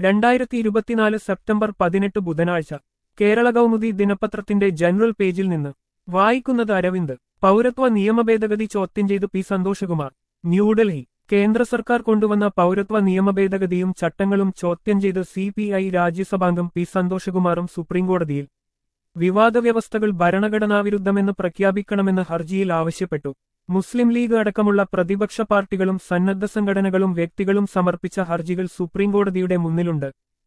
2024 September 18 ബുധനാഴ്ച കേരള കൗമുദി ദിനപത്രത്തിന്റെ general പേജിൽ നിന്ന് വായിക്കുന്നത് അരവിന്ദ്. പൗരത്വ നിയമഭേദഗതി ചോദ്യം ചെയ്ത് പി സന്തോഷകുമാർ. ന്യൂഡൽഹി. കേന്ദ്ര സർക്കാർ കൊണ്ടുവന്ന പൗരത്വ നിയമഭേദഗതിയും ചട്ടങ്ങളും ചോദ്യം ചെയ്ത് CPI രാജ്യസഭാംഗം പി സന്തോഷകുമാറും സുപ്രീംകോടതിയിൽ. വിവാദ വ്യവസ്ഥകൾ ഭരണഘടനാവിരുദ്ധമെന്ന് പ്രഖ്യാപിക്കണമെന്ന് ഹർജിയിൽ ആവശ്യപ്പെട്ടു. മുസ്ലിം ലീഗ് അടക്കമുള്ള പ്രതിപക്ഷ പാർട്ടികളും സന്നദ്ധ സംഘടനകളും വ്യക്തികളും സമർപ്പിച്ച ഹർജികൾ സുപ്രീംകോടതിയുടെ മുന്നിലുണ്ട്.